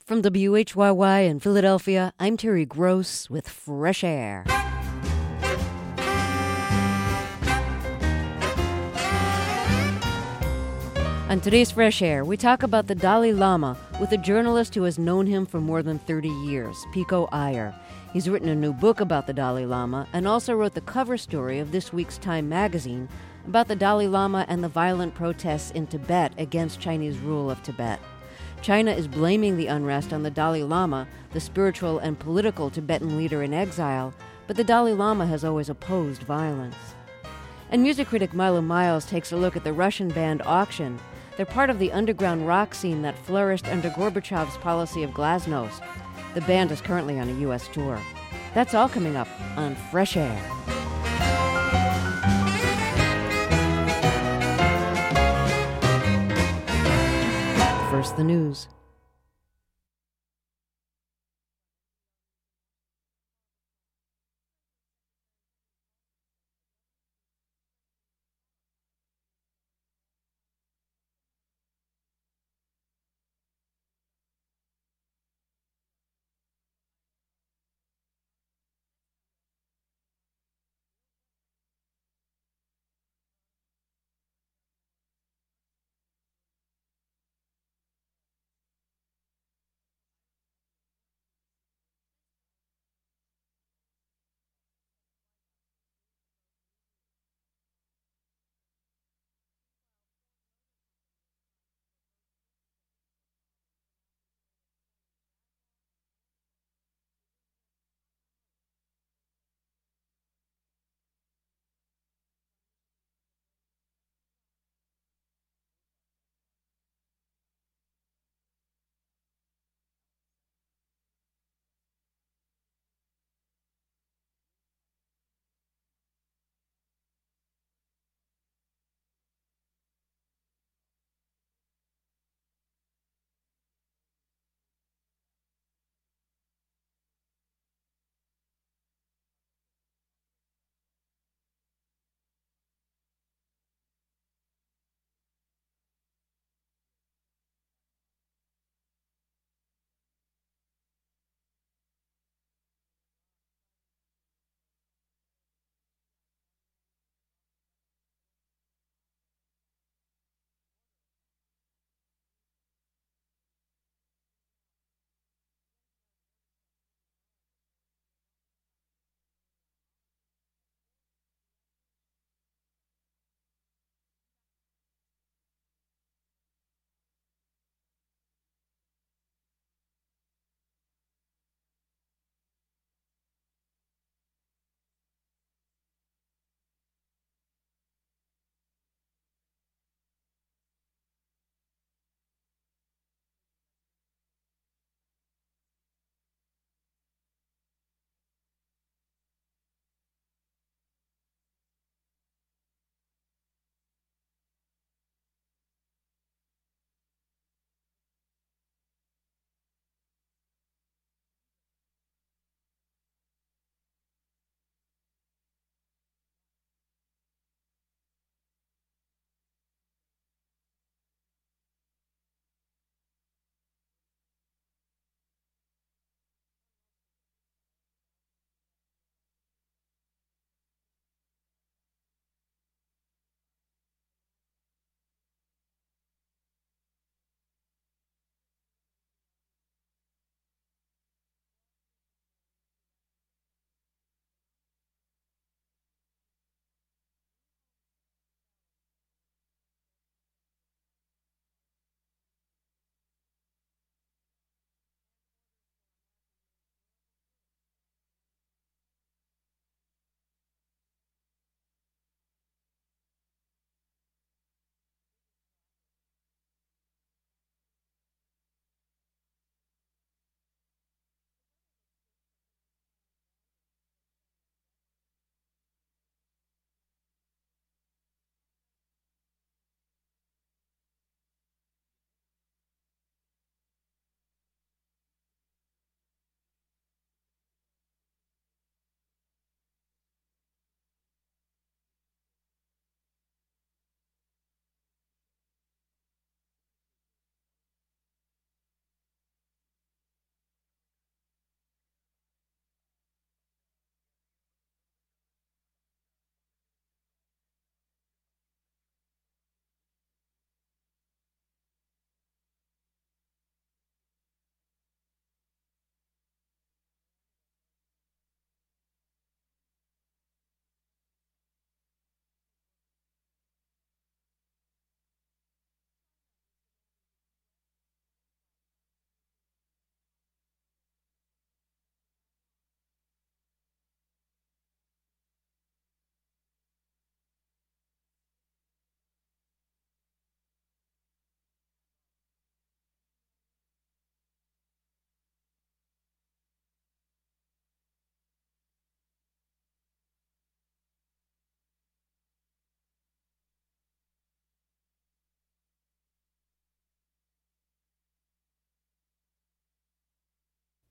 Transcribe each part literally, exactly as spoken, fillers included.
From W H Y Y in Philadelphia, I'm Terry Gross with Fresh Air. On today's Fresh Air, we talk about the Dalai Lama with a journalist who has known him for more than thirty years, Pico Iyer. He's written a new book about the Dalai Lama and also wrote the cover story of this week's Time magazine about the Dalai Lama and the violent protests in Tibet against Chinese rule of Tibet. China is blaming the unrest on the Dalai Lama, the spiritual and political Tibetan leader in exile, but the Dalai Lama has always opposed violence. And music critic Milo Miles takes a look at the Russian band Auction. They're part of the underground rock scene that flourished under Gorbachev's policy of glasnost. The band is currently on a U S tour. That's all coming up on Fresh Air. First, the news.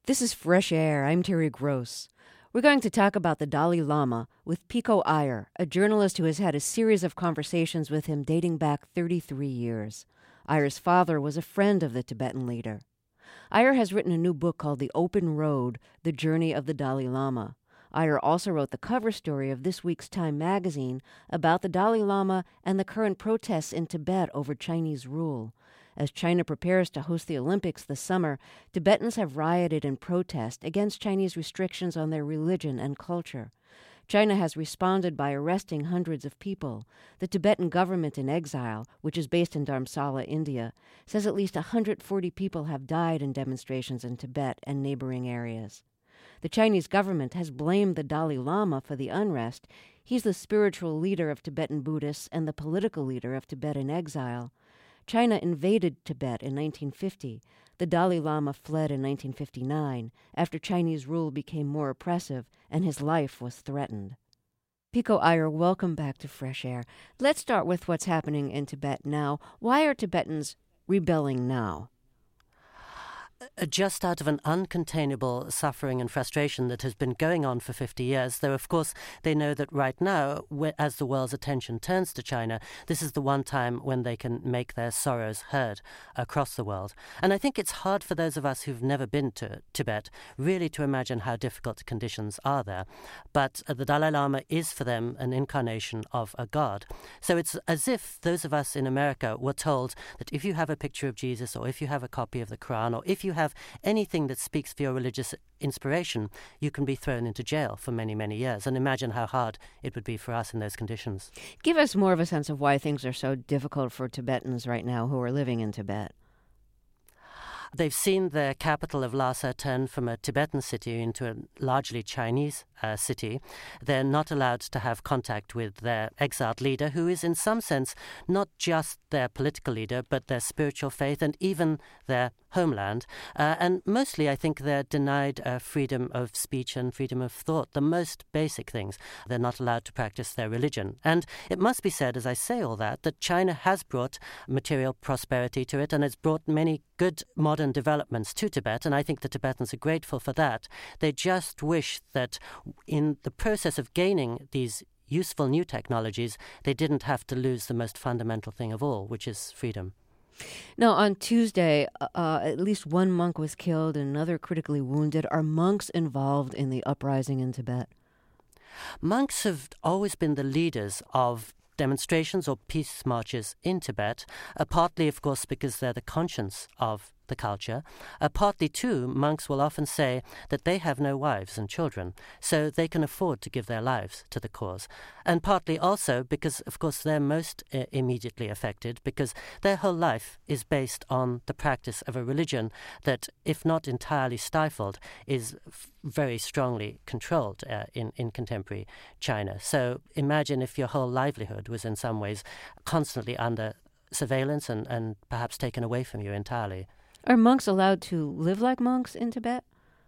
This is Fresh Air. I'm Terry Gross. We're going to talk about the Dalai Lama with Pico Iyer, a journalist who has had a series of conversations with him dating back thirty-three years. Iyer's father was a friend of the Tibetan leader. Iyer has written a new book called The Open Road, The Journey of the Dalai Lama. Iyer also wrote the cover story of this week's Time magazine about the Dalai Lama and the current protests in Tibet over Chinese rule. As China prepares to host the Olympics this summer, Tibetans have rioted in protest against Chinese restrictions on their religion and culture. China has responded by arresting hundreds of people. The Tibetan government in exile, which is based in Dharamsala, India, says at least one hundred forty people have died in demonstrations in Tibet and neighboring areas. The Chinese government has blamed the Dalai Lama for the unrest. He's the spiritual leader of Tibetan Buddhists and the political leader of Tibet in exile. China invaded Tibet in nineteen fifty. The Dalai Lama fled in nineteen fifty-nine after Chinese rule became more oppressive and his life was threatened. Pico Iyer, welcome back to Fresh Air. Let's start with what's happening in Tibet now. Why are Tibetans rebelling now? Just out of an uncontainable suffering and frustration that has been going on for fifty years, though of course they know that right now, as the world's attention turns to China, this is the one time when they can make their sorrows heard across the world. And I think it's hard for those of us who've never been to Tibet really to imagine how difficult conditions are there. But uh, the Dalai Lama is for them an incarnation of a god. So it's as if those of us in America were told that if you have a picture of Jesus, or if you have a copy of the Quran, or if you have anything that speaks for your religious inspiration, you can be thrown into jail for many, many years. And imagine how hard it would be for us in those conditions. Give us more of a sense of why things are so difficult for Tibetans right now who are living in Tibet. They've seen their capital of Lhasa turn from a Tibetan city into a largely Chinese uh, city. They're not allowed to have contact with their exiled leader, who is in some sense not just their political leader, but their spiritual faith and even their homeland. Uh, and mostly, I think, they're denied uh, freedom of speech and freedom of thought, the most basic things. They're not allowed to practice their religion. And it must be said, as I say all that, that China has brought material prosperity to it and has brought many good modern developments to Tibet, and I think the Tibetans are grateful for that. They just wish that in the process of gaining these useful new technologies, they didn't have to lose the most fundamental thing of all, which is freedom. Now, on Tuesday, uh, at least one monk was killed and another critically wounded. Are monks involved in the uprising in Tibet? Monks have always been the leaders of demonstrations or peace marches in Tibet, uh, partly, of course, because they're the conscience of the culture. Uh, partly, too, monks will often say that they have no wives and children, so they can afford to give their lives to the cause. And partly also because, of course, they're most uh, immediately affected because their whole life is based on the practice of a religion that, if not entirely stifled, is f- very strongly controlled uh, in, in contemporary China. So imagine if your whole livelihood was in some ways constantly under surveillance and, and perhaps taken away from you entirely. Are monks allowed to live like monks in Tibet?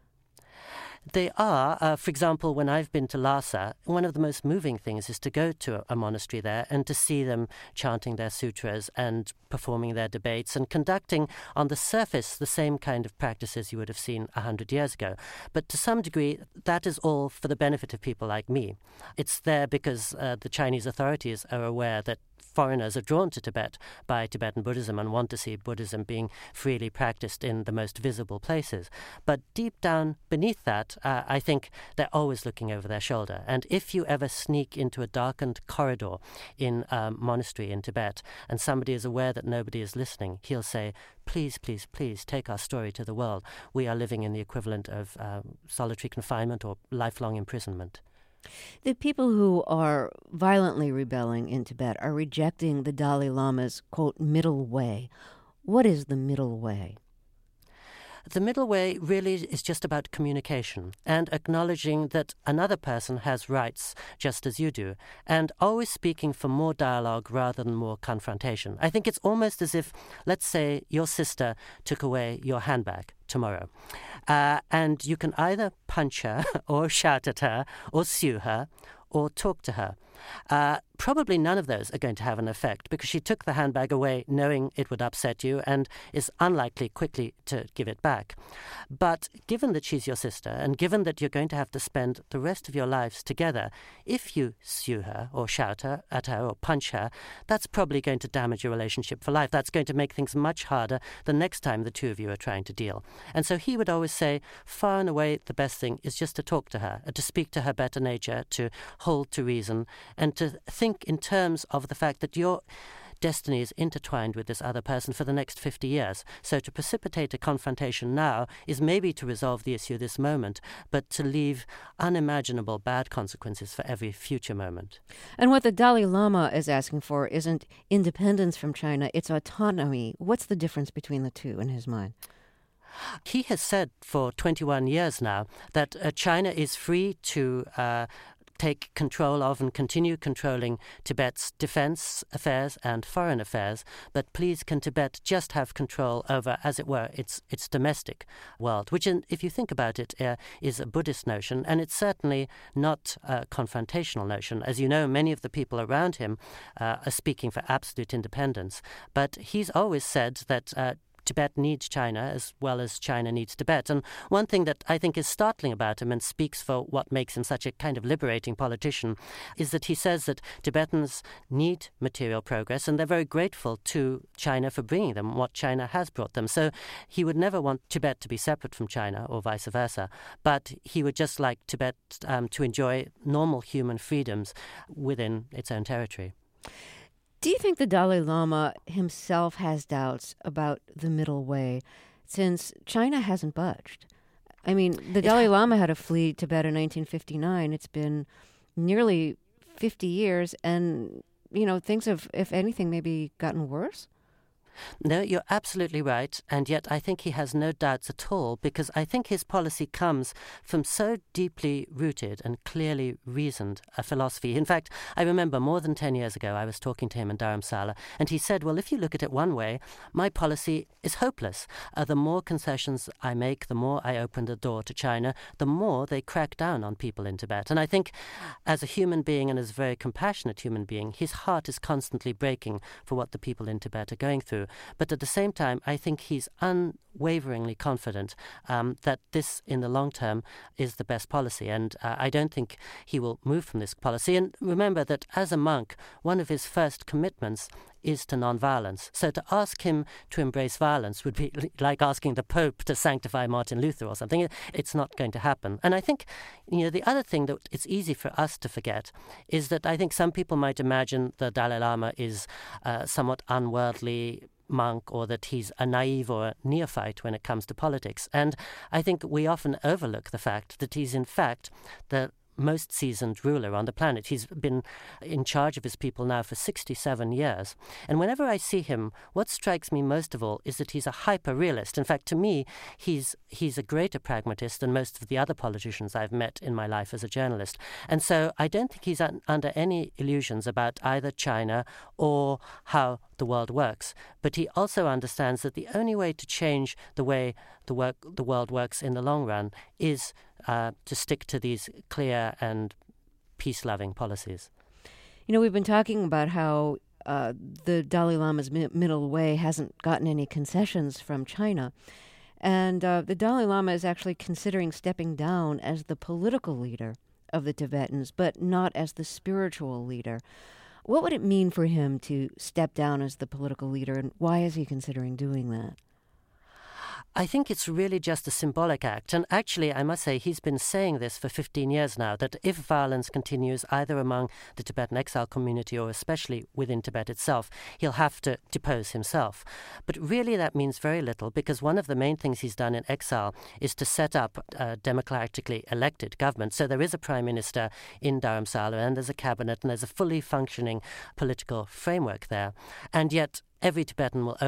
They are. Uh, for example, when I've been to Lhasa, one of the most moving things is to go to a, a monastery there and to see them chanting their sutras and performing their debates and conducting on the surface the same kind of practices you would have seen a hundred years ago. But to some degree, that is all for the benefit of people like me. It's there because uh, the Chinese authorities are aware that foreigners are drawn to Tibet by Tibetan Buddhism and want to see Buddhism being freely practiced in the most visible places. But deep down beneath that, uh, I think they're always looking over their shoulder. And if you ever sneak into a darkened corridor in a monastery in Tibet and somebody is aware that nobody is listening, he'll say, please, please, please take our story to the world. We are living in the equivalent of uh, solitary confinement or lifelong imprisonment. The people who are violently rebelling in Tibet are rejecting the Dalai Lama's, quote, middle way. What is the middle way? The middle way really is just about communication and acknowledging that another person has rights just as you do, and always speaking for more dialogue rather than more confrontation. I think it's almost as if, let's say, your sister took away your handbag tomorrow, uh, and you can either punch her or shout at her or sue her or talk to her. Uh, probably none of those are going to have an effect because she took the handbag away knowing it would upset you and is unlikely quickly to give it back. But given that she's your sister and given that you're going to have to spend the rest of your lives together, if you sue her or shout her at her or punch her, that's probably going to damage your relationship for life. That's going to make things much harder the next time the two of you are trying to deal. And so he would always say, far and away, the best thing is just to talk to her, to speak to her better nature, to hold to reason, and to think in terms of the fact that your destiny is intertwined with this other person for the next fifty years. So to precipitate a confrontation now is maybe to resolve the issue this moment, but to leave unimaginable bad consequences for every future moment. And what the Dalai Lama is asking for isn't independence from China, it's autonomy. What's the difference between the two in his mind? He has said for twenty-one years now that uh, China is free to uh, take control of and continue controlling Tibet's defense affairs and foreign affairs, but please can Tibet just have control over, as it were, its its domestic world, which, in, if you think about it, uh, is a Buddhist notion, and it's certainly not a confrontational notion. As you know, many of the people around him uh, are speaking for absolute independence, but he's always said that uh, Tibet needs China as well as China needs Tibet. And one thing that I think is startling about him and speaks for what makes him such a kind of liberating politician is that he says that Tibetans need material progress and they're very grateful to China for bringing them what China has brought them. So he would never want Tibet to be separate from China or vice versa, but he would just like Tibet um, to enjoy normal human freedoms within its own territory. Do you think the Dalai Lama himself has doubts about the middle way, since China hasn't budged? I mean, the Dalai Lama had to flee Tibet in nineteen fifty-nine. It's been nearly fifty years, and, you know, things have, if anything, maybe gotten worse? No, you're absolutely right, and yet I think he has no doubts at all, because I think his policy comes from so deeply rooted and clearly reasoned a philosophy. In fact, I remember more than ten years ago I was talking to him in Dharamsala, and he said, well, if you look at it one way, my policy is hopeless. Uh, the more concessions I make, the more I open the door to China, the more they crack down on people in Tibet. And I think as a human being and as a very compassionate human being, his heart is constantly breaking for what the people in Tibet are going through. But at the same time, I think he's unwaveringly confident um, that this, in the long term, is the best policy. And uh, I don't think he will move from this policy. And remember that as a monk, one of his first commitments is to non-violence. So to ask him to embrace violence would be like asking the Pope to sanctify Martin Luther or something. It's not going to happen. And I think, you know, the other thing that it's easy for us to forget is that I think some people might imagine the Dalai Lama is uh, somewhat unworldly monk, or that he's a naive or a neophyte when it comes to politics. And I think we often overlook the fact that he's in fact the most seasoned ruler on the planet. He's been in charge of his people now for sixty-seven years. And whenever I see him, what strikes me most of all is that he's a hyper-realist. In fact, to me, he's he's a greater pragmatist than most of the other politicians I've met in my life as a journalist. And so I don't think he's un- under any illusions about either China or how the world works. But he also understands that the only way to change the way the work the world works in the long run is uh, to stick to these clear and peace-loving policies. You know, we've been talking about how uh, the Dalai Lama's mi- middle way hasn't gotten any concessions from China. And uh, the Dalai Lama is actually considering stepping down as the political leader of the Tibetans, but not as the spiritual leader. What would it mean for him to step down as the political leader, and why is he considering doing that? I think it's really just a symbolic act. And actually, I must say, he's been saying this for fifteen years now, that if violence continues either among the Tibetan exile community or especially within Tibet itself, he'll have to depose himself. But really that means very little, because one of the main things he's done in exile is to set up a democratically elected government. So there is a prime minister in Dharamsala, and there's a cabinet, and there's a fully functioning political framework there. And yet every Tibetan will only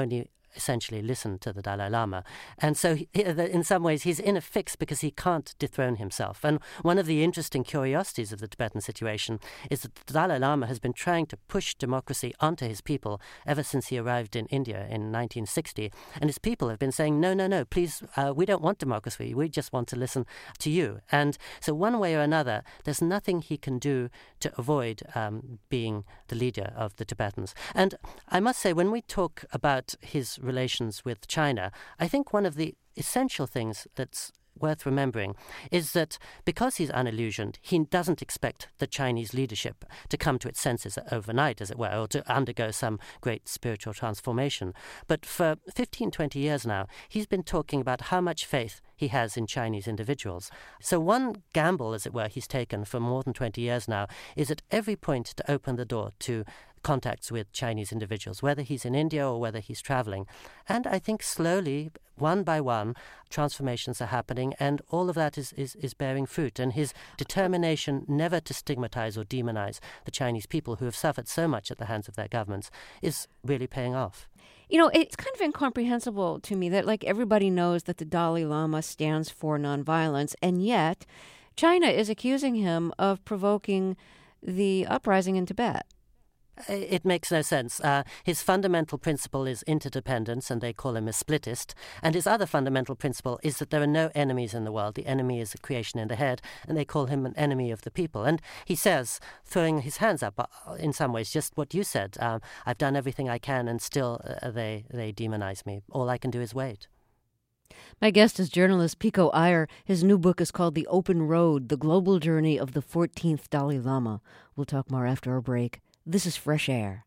essentially listen to the Dalai Lama. And so he, in some ways he's in a fix because he can't dethrone himself. And one of the interesting curiosities of the Tibetan situation is that the Dalai Lama has been trying to push democracy onto his people ever since he arrived in India in nineteen sixty. And his people have been saying, no, no, no, please, uh, we don't want democracy. We just want to listen to you. And so one way or another, there's nothing he can do to avoid um, being the leader of the Tibetans. And I must say, when we talk about his relations with China, I think one of the essential things that's worth remembering is that because he's unillusioned, he doesn't expect the Chinese leadership to come to its senses overnight, as it were, or to undergo some great spiritual transformation. But for fifteen, twenty years now, he's been talking about how much faith he has in Chinese individuals. So one gamble, as it were, he's taken for more than twenty years now is at every point to open the door to contacts with Chinese individuals, whether he's in India or whether he's traveling. And I think slowly, one by one, transformations are happening, and all of that is, is, is bearing fruit. And his determination never to stigmatize or demonize the Chinese people who have suffered so much at the hands of their governments is really paying off. You know, it's kind of incomprehensible to me that, like, everybody knows that the Dalai Lama stands for nonviolence, and yet China is accusing him of provoking the uprising in Tibet. It makes no sense. Uh, his fundamental principle is interdependence, and they call him a splittist. And his other fundamental principle is that there are no enemies in the world. The enemy is a creation in the head, and they call him an enemy of the people. And he says, throwing his hands up, uh, in some ways, just what you said. Um, I've done everything I can, and still uh, they, they demonize me. All I can do is wait. My guest is journalist Pico Iyer. His new book is called The Open Road, The Global Journey of the fourteenth Dalai Lama. We'll talk more after our break. This is Fresh Air.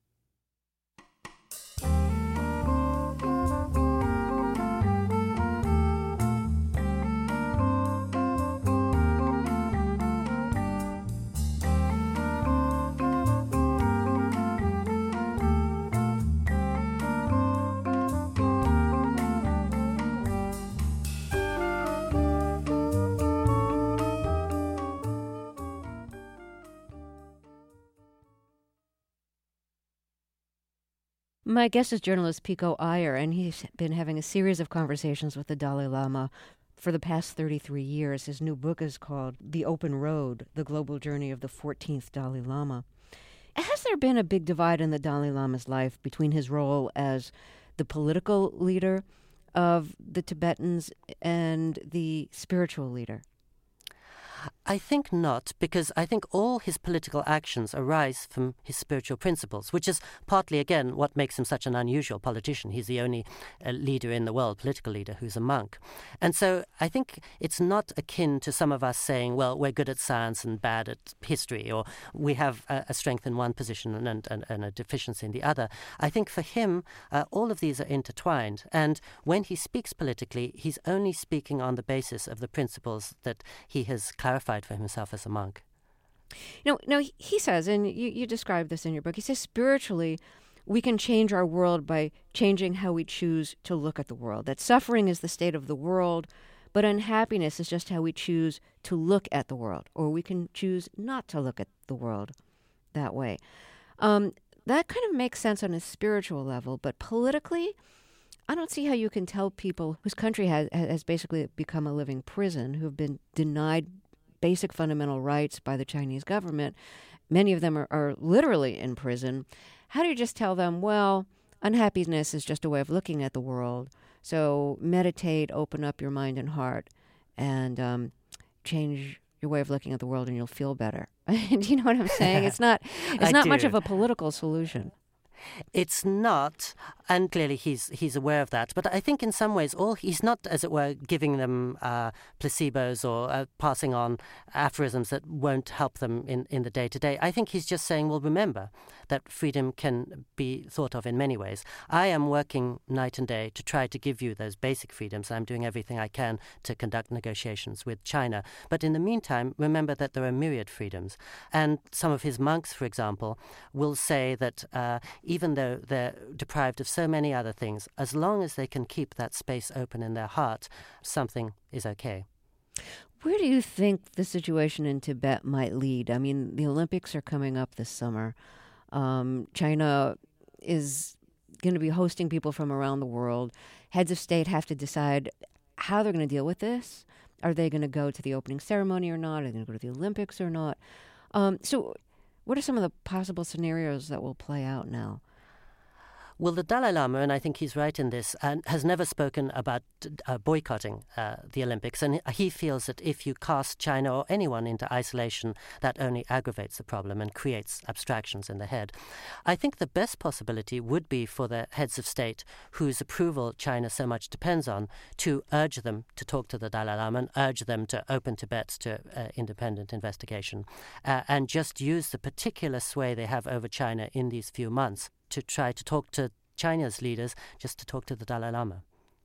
My guest is journalist Pico Iyer, and he's been having a series of conversations with the Dalai Lama for the past thirty-three years. His new book is called The Open Road, The Global Journey of the fourteenth Dalai Lama. Has there been a big divide in the Dalai Lama's life between his role as the political leader of the Tibetans and the spiritual leader? I think not, because I think all his political actions arise from his spiritual principles, which is partly, again, what makes him such an unusual politician. He's the only uh, leader in the world, political leader, who's a monk. And so I think it's not akin to some of us saying, well, we're good at science and bad at history, or we have a, a strength in one position and, and, and a deficiency in the other. I think for him, uh, all of these are intertwined. And when he speaks politically, he's only speaking on the basis of the principles that he has clarified for himself as a monk. No, no, he says, and you, you describe this in your book, he says spiritually we can change our world by changing how we choose to look at the world. That suffering is the state of the world, but unhappiness is just how we choose to look at the world, or we can choose not to look at the world that way. Um, that kind of makes sense on a spiritual level, but politically, I don't see how you can tell people whose country has, has basically become a living prison, who have been denied basic fundamental rights by the Chinese government. Many of them are, are literally in prison. How do you just tell them, well, unhappiness is just a way of looking at the world, so meditate, open up your mind and heart, and um, change your way of looking at the world, and you'll feel better. Do you know what I'm saying? It's not, it's not much of a political solution. It's not, and clearly he's he's aware of that. But I think in some ways, all he's not, as it were, giving them uh, placebos or uh, passing on aphorisms that won't help them in, in the day-to-day. I think he's just saying, well, remember that freedom can be thought of in many ways. I am working night and day to try to give you those basic freedoms. I'm doing everything I can to conduct negotiations with China. But in the meantime, remember that there are myriad freedoms. And some of his monks, for example, will say that uh, even though they're deprived of so many other things, as long as they can keep that space open in their heart, something is okay. Where do you think the situation in Tibet might lead? I mean, the Olympics are coming up this summer. Um, China is going to be hosting people from around the world. Heads of state have to decide how they're going to deal with this. Are they going to go to the opening ceremony or not? Are they going to go to the Olympics or not? Um, so what are some of the possible scenarios that will play out now? Well, the Dalai Lama, and I think he's right in this, uh, has never spoken about uh, boycotting uh, the Olympics. And he feels that if you cast China or anyone into isolation, that only aggravates the problem and creates abstractions in the head. I think the best possibility would be for the heads of state, whose approval China so much depends on, to urge them to talk to the Dalai Lama and urge them to open Tibet to uh, independent investigation uh, and just use the particular sway they have over China in these few months to try to talk to China's leaders, just to talk to the Dalai Lama.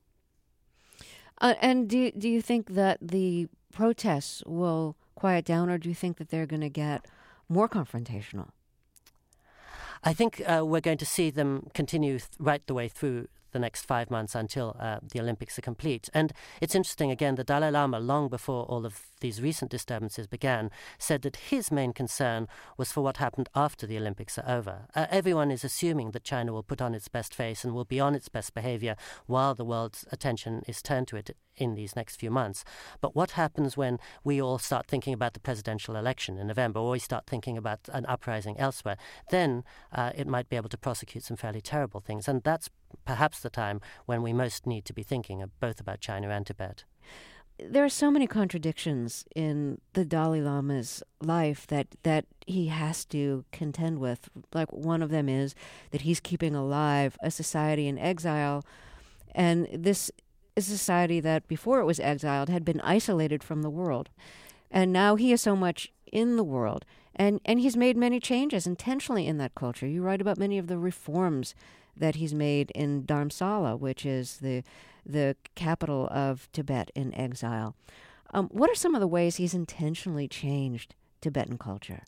Uh, and do, do you think that the protests will quiet down, or do you think that they're going to get more confrontational? I think uh, we're going to see them continue th- right the way through the next five months until uh, the Olympics are complete. And it's interesting, again, the Dalai Lama, long before all of these recent disturbances began, said that his main concern was for what happened after the Olympics are over. Uh, everyone is assuming that China will put on its best face and will be on its best behavior while the world's attention is turned to it in these next few months. But what happens when we all start thinking about the presidential election in November, or we start thinking about an uprising elsewhere? Then uh, it might be able to prosecute some fairly terrible things. And that's perhaps the time when we most need to be thinking of both about China and Tibet. There are so many contradictions in the Dalai Lama's life that, that he has to contend with. Like, one of them is that he's keeping alive a society in exile, and this is a society that, before it was exiled, had been isolated from the world. And now he is so much in the world, and, and he's made many changes intentionally in that culture. You write about many of the reforms that he's made in Dharamsala, which is the the capital of Tibet in exile. Um, what are some of the ways he's intentionally changed Tibetan culture?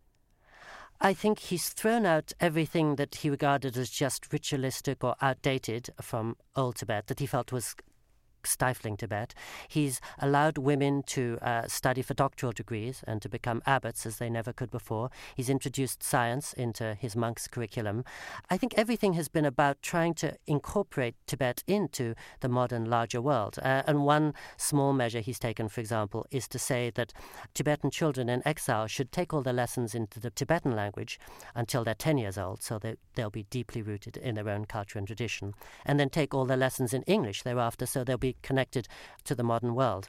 I think he's thrown out everything that he regarded as just ritualistic or outdated from old Tibet, that he felt was stifling Tibet. He's allowed women to uh, study for doctoral degrees and to become abbots as they never could before. He's introduced science into his monks' curriculum. I think everything has been about trying to incorporate Tibet into the modern, larger world. Uh, and one small measure he's taken, for example, is to say that Tibetan children in exile should take all their lessons into the Tibetan language until they're ten years old, so that they'll be deeply rooted in their own culture and tradition, and then take all their lessons in English thereafter, so they'll be connected to the modern world.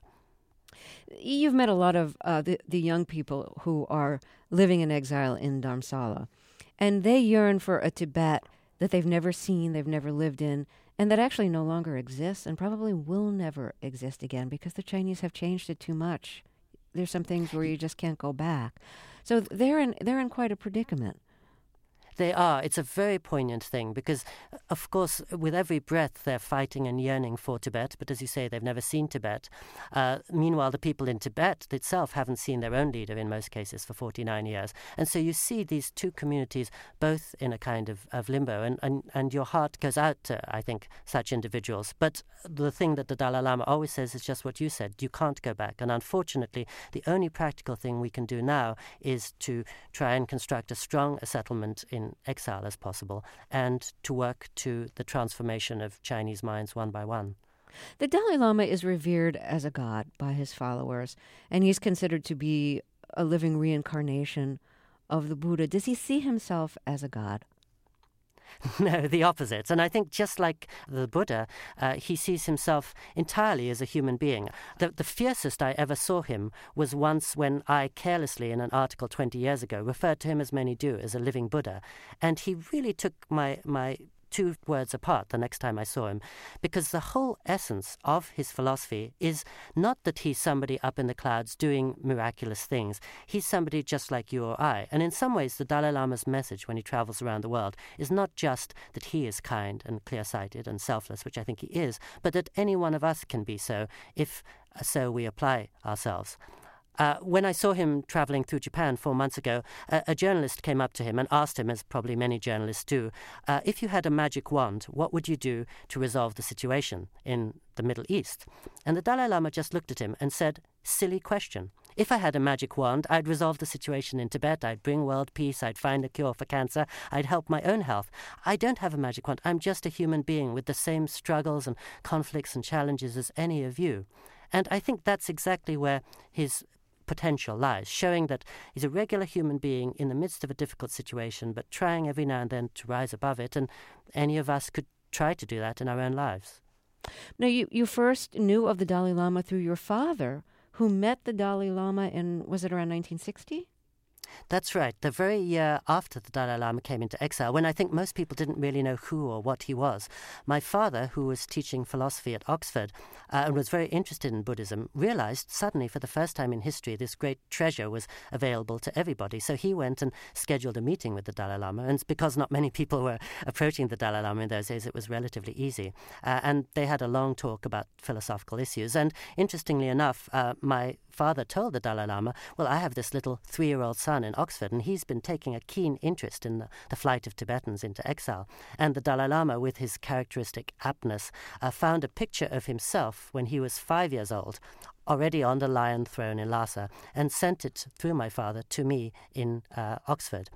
You've met a lot of uh, the, the young people who are living in exile in Dharamsala, and they yearn for a Tibet that they've never seen, they've never lived in, and that actually no longer exists and probably will never exist again because the Chinese have changed it too much. There's some things where you just can't go back. So they're in, they're in quite a predicament. They are. It's a very poignant thing because, of course, with every breath they're fighting and yearning for Tibet, but as you say, they've never seen Tibet. Uh, meanwhile, the people in Tibet itself haven't seen their own leader in most cases for forty-nine years. And so you see these two communities both in a kind of, of limbo, and, and, and your heart goes out to, I think, such individuals. But the thing that the Dalai Lama always says is just what you said. You can't go back. And unfortunately, the only practical thing we can do now is to try and construct as strong a settlement in exile as possible and to work to the transformation of Chinese minds one by one. The Dalai Lama is revered as a god by his followers, and he's considered to be a living reincarnation of the Buddha. Does he see himself as a god? No, the opposite. And I think just like the Buddha, uh, he sees himself entirely as a human being. The, the fiercest I ever saw him was once when I carelessly, in an article twenty years ago, referred to him, as many do, as a living Buddha. And he really took my my two words apart the next time I saw him, because the whole essence of his philosophy is not that he's somebody up in the clouds doing miraculous things. He's somebody just like you or I. And in some ways, the Dalai Lama's message when he travels around the world is not just that he is kind and clear-sighted and selfless, which I think he is, but that any one of us can be so if uh, so we apply ourselves. Uh, when I saw him traveling through Japan four months ago, a, a journalist came up to him and asked him, as probably many journalists do, uh, if you had a magic wand, what would you do to resolve the situation in the Middle East? And the Dalai Lama just looked at him and said, silly question. If I had a magic wand, I'd resolve the situation in Tibet, I'd bring world peace, I'd find a cure for cancer, I'd help my own health. I don't have a magic wand. I'm just a human being with the same struggles and conflicts and challenges as any of you. And I think that's exactly where his potential lies, showing that he's a regular human being in the midst of a difficult situation, but trying every now and then to rise above it, and any of us could try to do that in our own lives. Now, you, you first knew of the Dalai Lama through your father, who met the Dalai Lama in, was it around nineteen sixty? That's right. The very year after the Dalai Lama came into exile, when I think most people didn't really know who or what he was, my father, who was teaching philosophy at Oxford uh, and was very interested in Buddhism, realized suddenly for the first time in history this great treasure was available to everybody. So he went and scheduled a meeting with the Dalai Lama, and because not many people were approaching the Dalai Lama in those days, it was relatively easy. Uh, and they had a long talk about philosophical issues. And interestingly enough, uh, my father told the Dalai Lama, well, I have this little three-year-old son in Oxford, and he's been taking a keen interest in the, the flight of Tibetans into exile. And the Dalai Lama, with his characteristic aptness, uh, found a picture of himself when he was five years old, already on the lion throne in Lhasa, and sent it through my father to me in uh, Oxford.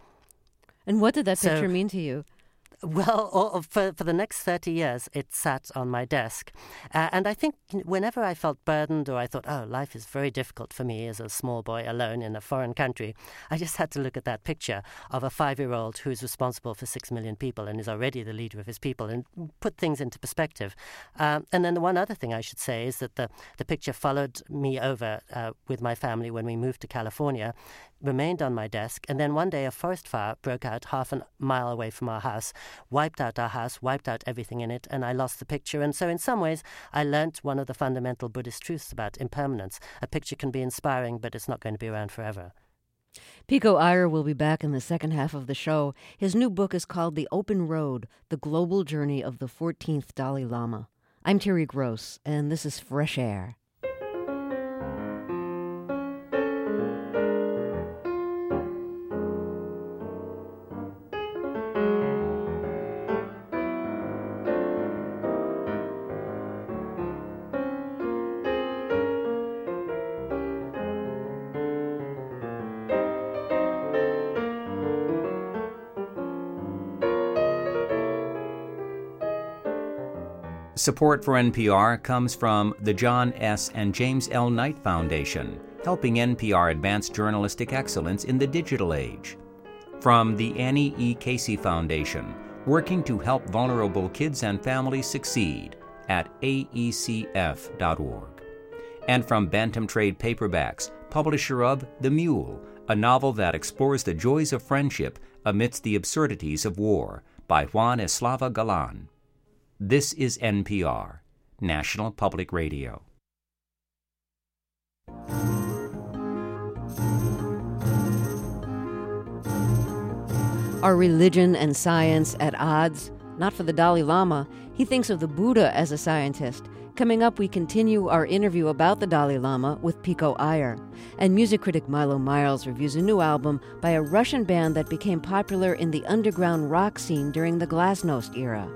And what did that So- picture mean to you? Well, all, for, for the next thirty years, it sat on my desk. Uh, and I think whenever I felt burdened, or I thought, oh, life is very difficult for me as a small boy alone in a foreign country, I just had to look at that picture of a five-year-old who is responsible for six million people and is already the leader of his people, and put things into perspective. Um, and then the one other thing I should say is that the, the picture followed me over uh, with my family when we moved to California, remained on my desk, and then one day a forest fire broke out half a mile away from our house, wiped out our house, wiped out everything in it, and I lost the picture. And so in some ways, I learnt one of the fundamental Buddhist truths about impermanence. A picture can be inspiring, but it's not going to be around forever. Pico Iyer will be back in the second half of the show. His new book is called The Open Road, The Global Journey of the fourteenth Dalai Lama. I'm Terry Gross, and this is Fresh Air. Support for N P R comes from the John S. and James L. Knight Foundation, helping N P R advance journalistic excellence in the digital age. From the Annie E. Casey Foundation, working to help vulnerable kids and families succeed at A E C F dot org. And from Bantam Trade Paperbacks, publisher of The Mule, a novel that explores the joys of friendship amidst the absurdities of war, by Juan Eslava Galan. This is N P R, National Public Radio. Are religion and science at odds? Not for the Dalai Lama. He thinks of the Buddha as a scientist. Coming up, we continue our interview about the Dalai Lama with Pico Iyer. And music critic Milo Miles reviews a new album by a Russian band that became popular in the underground rock scene during the Glasnost era.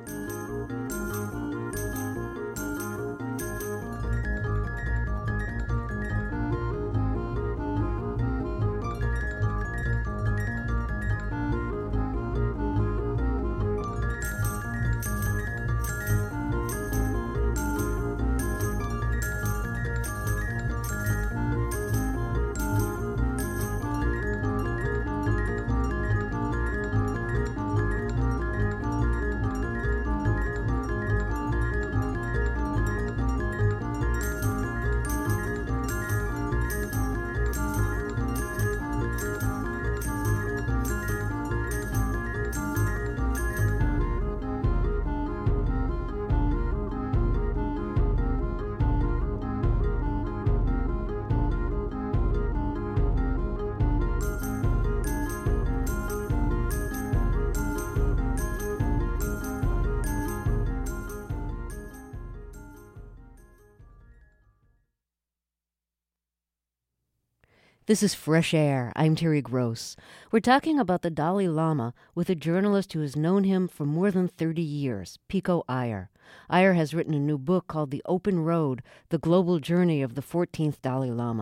This is Fresh Air. I'm Terry Gross. We're talking about the Dalai Lama with a journalist who has known him for more than thirty years, Pico Iyer. Iyer has written a new book called The Open Road, The Global Journey of the fourteenth Dalai Lama.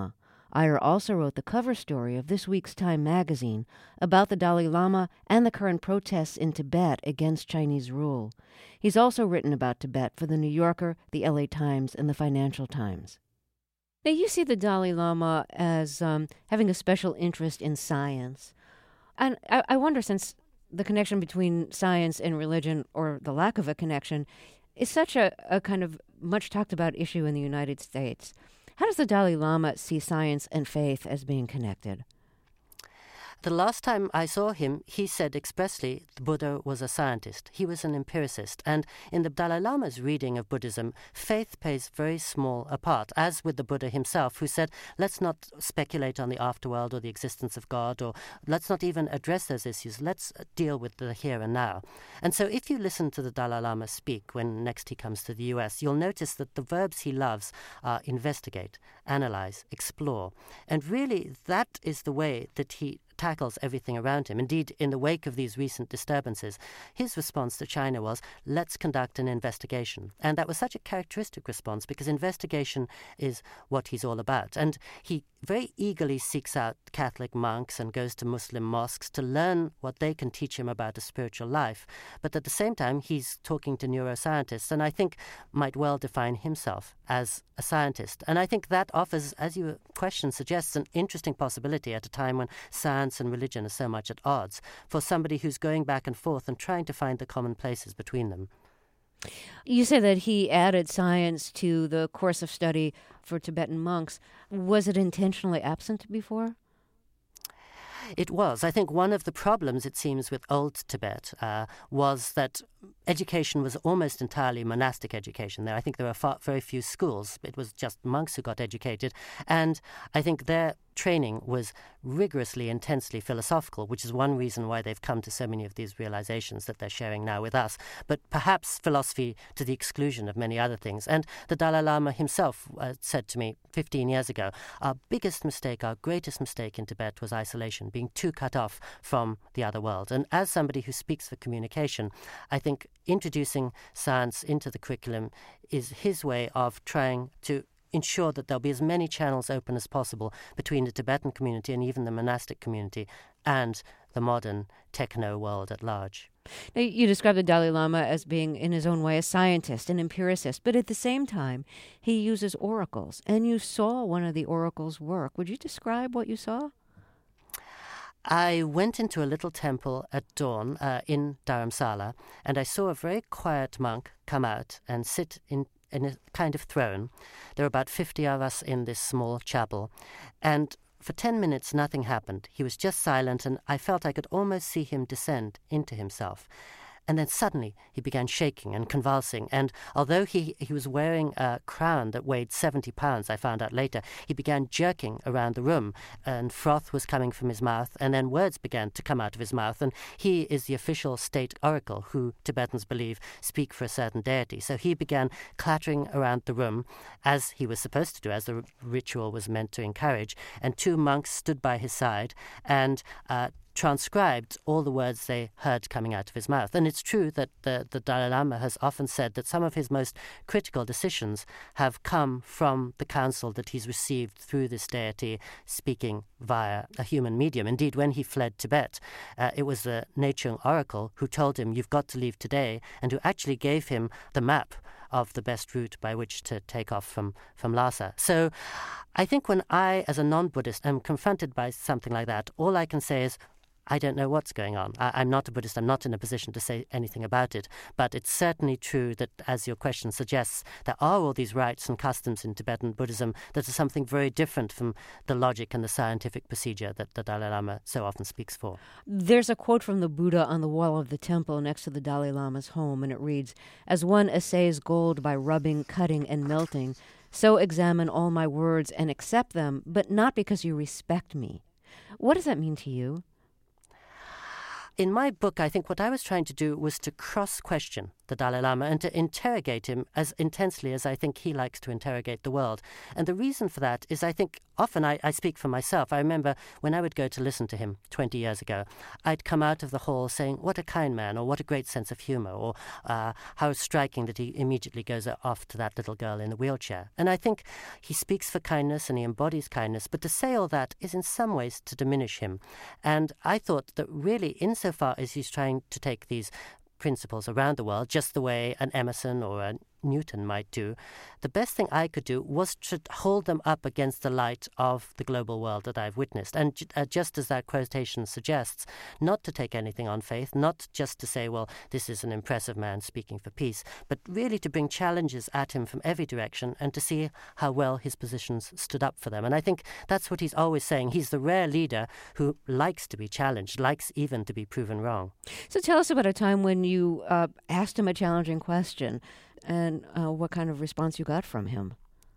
Iyer also wrote the cover story of this week's Time magazine about the Dalai Lama and the current protests in Tibet against Chinese rule. He's also written about Tibet for The New Yorker, the L A Times, and the Financial Times. Now, you see the Dalai Lama as um, having a special interest in science. And I, I wonder, since the connection between science and religion, or the lack of a connection, is such a, a kind of much talked about issue in the United States, how does the Dalai Lama see science and faith as being connected? The last time I saw him, he said expressly the Buddha was a scientist. He was an empiricist. And in the Dalai Lama's reading of Buddhism, faith plays very small a part, as with the Buddha himself, who said, let's not speculate on the afterworld or the existence of God, or let's not even address those issues. Let's deal with the here and now. And so if you listen to the Dalai Lama speak when next he comes to the U S, you'll notice that the verbs he loves are investigate, analyze, explore. And really, that is the way that he tackles everything around him. Indeed, in the wake of these recent disturbances, his response to China was, let's conduct an investigation. And that was such a characteristic response because investigation is what he's all about. And he very eagerly seeks out Catholic monks and goes to Muslim mosques to learn what they can teach him about a spiritual life. But at the same time, he's talking to neuroscientists, and I think might well define himself as a scientist. And I think that offers, as your question suggests, an interesting possibility at a time when science and religion are so much at odds, for somebody who's going back and forth and trying to find the common places between them. You say that he added science to the course of study for Tibetan monks. Was it intentionally absent before? It was. I think one of the problems, it seems, with old Tibet uh, was that education was almost entirely monastic education there. I think there were far, very few schools. It was just monks who got educated. And I think their training was rigorously, intensely philosophical, which is one reason why they've come to so many of these realizations that they're sharing now with us. But perhaps philosophy to the exclusion of many other things. And the Dalai Lama himself uh, said to me fifteen years ago, our biggest mistake, our greatest mistake in Tibet was isolation, being too cut off from the other world. And as somebody who speaks for communication, I think introducing science into the curriculum is his way of trying to ensure that there'll be as many channels open as possible between the Tibetan community and even the monastic community and the modern techno world at large. Now, you describe the Dalai Lama as being, in his own way, a scientist, an empiricist, but at the same time, he uses oracles, and you saw one of the oracles work. Would you describe what you saw? I went into a little temple at dawn uh, in Dharamsala, and I saw a very quiet monk come out and sit in in a kind of throne. There were about fifty of us in this small chapel, and for ten minutes nothing happened. He was just silent, and I felt I could almost see him descend into himself. And then suddenly he began shaking and convulsing, and although he, he was wearing a crown that weighed seventy pounds, I found out later, he began jerking around the room, and froth was coming from his mouth, and then words began to come out of his mouth, and he is the official state oracle who Tibetans believe speak for a certain deity. So he began clattering around the room, as he was supposed to do, as the ritual was meant to encourage, and two monks stood by his side and uh, transcribed all the words they heard coming out of his mouth. And it's true that the, the Dalai Lama has often said that some of his most critical decisions have come from the counsel that he's received through this deity speaking via a human medium. Indeed, when he fled Tibet, uh, it was the Nechung oracle who told him, you've got to leave today, and who actually gave him the map of the best route by which to take off from, from Lhasa. So I think when I, as a non-Buddhist, am confronted by something like that, all I can say is, I don't know what's going on. I, I'm not a Buddhist. I'm not in a position to say anything about it. But it's certainly true that, as your question suggests, there are all these rites and customs in Tibetan Buddhism that are something very different from the logic and the scientific procedure that the Dalai Lama so often speaks for. There's a quote from the Buddha on the wall of the temple next to the Dalai Lama's home, and it reads, "As one assays gold by rubbing, cutting, and melting, so examine all my words and accept them, but not because you respect me." What does that mean to you? In my book, I think what I was trying to do was to cross-question the Dalai Lama and to interrogate him as intensely as I think he likes to interrogate the world. And the reason for that is I think often I, I speak for myself. I remember when I would go to listen to him twenty years ago, I'd come out of the hall saying, what a kind man, or what a great sense of humor, or uh, how striking that he immediately goes off to that little girl in the wheelchair. And I think he speaks for kindness and he embodies kindness, but to say all that is in some ways to diminish him. And I thought that really, insofar as he's trying to take these principles around the world, just the way an Emerson or a Newton might do, the best thing I could do was to hold them up against the light of the global world that I've witnessed. And uh, just as that quotation suggests, not to take anything on faith, not just to say, well, this is an impressive man speaking for peace, but really to bring challenges at him from every direction and to see how well his positions stood up for them. And I think that's what he's always saying. He's the rare leader who likes to be challenged, likes even to be proven wrong. So tell us about a time when you uh, asked him a challenging question and uh, what kind of response you got from him.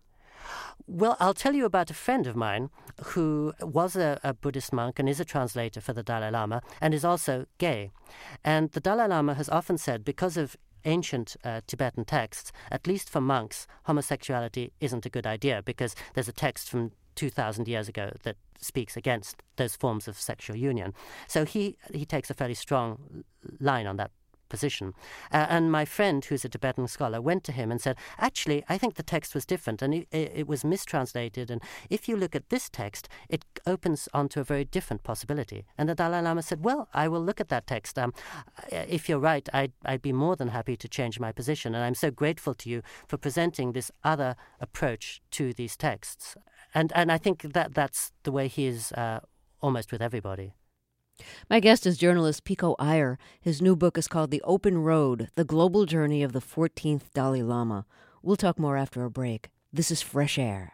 Well, I'll tell you about a friend of mine who was a, a Buddhist monk and is a translator for the Dalai Lama and is also gay. And the Dalai Lama has often said, because of ancient uh, Tibetan texts, at least for monks, homosexuality isn't a good idea, because there's a text from two thousand years ago that speaks against those forms of sexual union. So he, he takes a fairly strong line on that position. Uh, and my friend, who's a Tibetan scholar, went to him and said, actually, I think the text was different and it, it was mistranslated. And if you look at this text, it opens onto a very different possibility. And the Dalai Lama said, well, I will look at that text. Um, if you're right, I'd, I'd be more than happy to change my position. And I'm so grateful to you for presenting this other approach to these texts. And, and I think that that's the way he is uh, almost with everybody. My guest is journalist Pico Iyer. His new book is called The Open Road, The Global Journey of the fourteenth Dalai Lama. We'll talk more after a break. This is Fresh Air.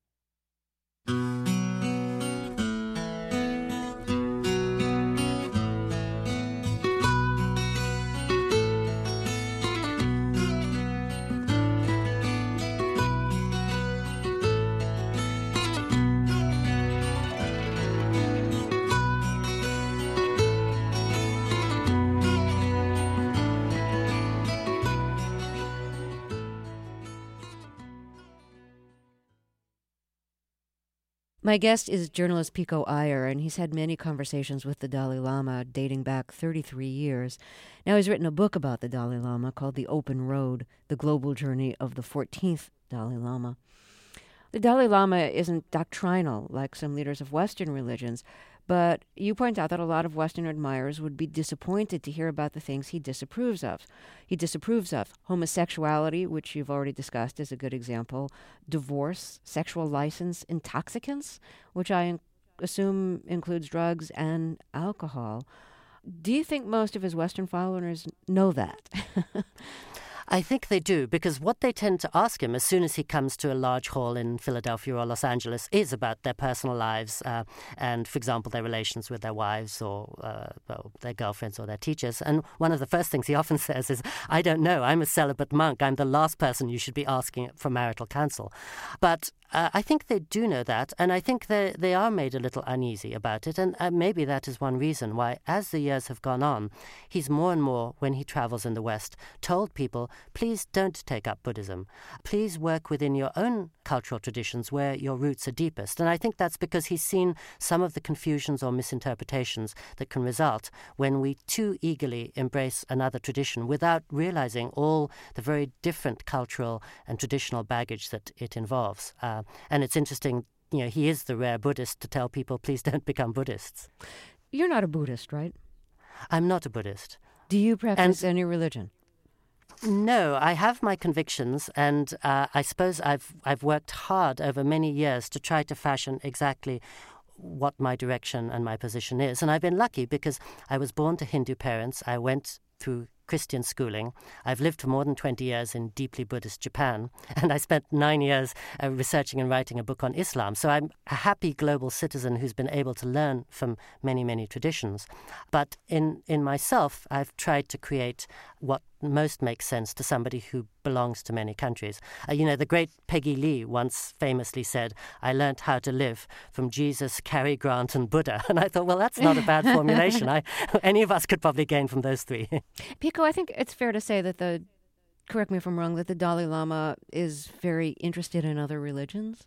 My guest is journalist Pico Iyer, and he's had many conversations with the Dalai Lama dating back thirty-three years. Now he's written a book about the Dalai Lama called The Open Road, The Global Journey of the fourteenth Dalai Lama. The Dalai Lama isn't doctrinal like some leaders of Western religions, but you point out that a lot of Western admirers would be disappointed to hear about the things he disapproves of. He disapproves of homosexuality, which you've already discussed is a good example, divorce, sexual license, intoxicants, which I assume includes drugs and alcohol. Do you think most of his Western followers know that? I think they do, because what they tend to ask him as soon as he comes to a large hall in Philadelphia or Los Angeles is about their personal lives uh, and, for example, their relations with their wives or uh, well, their girlfriends or their teachers. And one of the first things he often says is, I don't know, I'm a celibate monk. I'm the last person you should be asking for marital counsel. But Uh, I think they do know that, and I think they they are made a little uneasy about it, and uh, maybe that is one reason why, as the years have gone on, he's more and more, when he travels in the West, told people, please don't take up Buddhism. Please work within your own cultural traditions where your roots are deepest. And I think that's because he's seen some of the confusions or misinterpretations that can result when we too eagerly embrace another tradition without realizing all the very different cultural and traditional baggage that it involves. Uh, And it's interesting, you know, he is the rare Buddhist to tell people, please don't become Buddhists. You're not a Buddhist, right? I'm not a Buddhist. Do you practice and, any religion? No, I have my convictions, and uh, I suppose I've I've worked hard over many years to try to fashion exactly what my direction and my position is. And I've been lucky because I was born to Hindu parents. I went through Christian schooling. I've lived for more than twenty years in deeply Buddhist Japan, and I spent nine years uh, researching and writing a book on Islam. So I'm a happy global citizen who's been able to learn from many, many traditions. But in, in myself, I've tried to create what most makes sense to somebody who belongs to many countries. Uh, you know, the great Peggy Lee once famously said, "I learnt how to live from Jesus, Cary Grant and Buddha." And I thought, well, that's not a bad formulation. I, any of us could probably gain from those three. Pico, I think it's fair to say that the, correct me if I'm wrong, that the Dalai Lama is very interested in other religions?